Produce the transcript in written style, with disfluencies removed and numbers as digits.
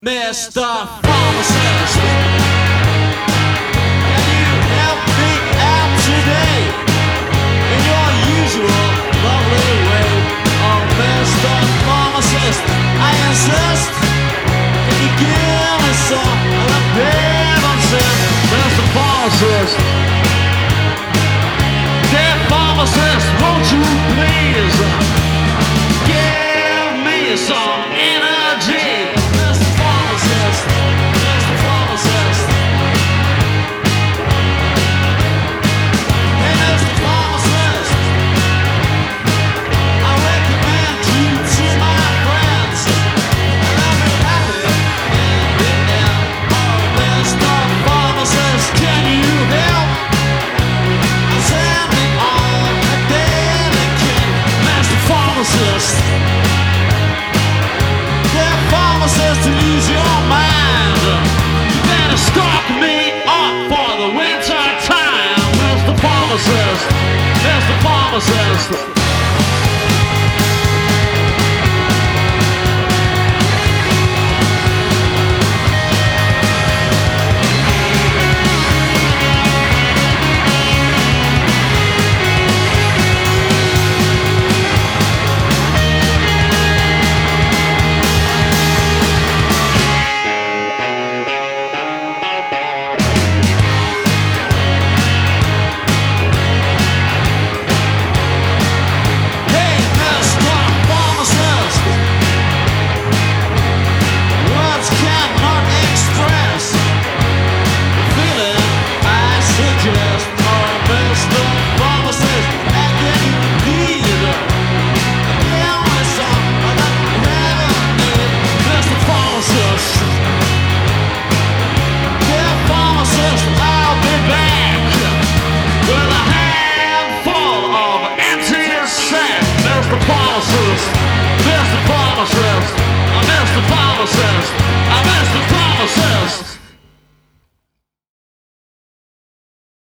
Mr. Pharmacist, can you help me out today in your usual lovely way? Oh, Mr. Pharmacist, I insist. Can you give me some of the Pepsi, Mr. Pharmacist? Dear Pharmacist, won't you please give me some energy? To lose your mind, you better stock me up for the winter time. Mr. Pharmacist, Mr. Pharmacist. Mr. Pharmacist, Mr. Pharmacist, Mr. Pharmacist.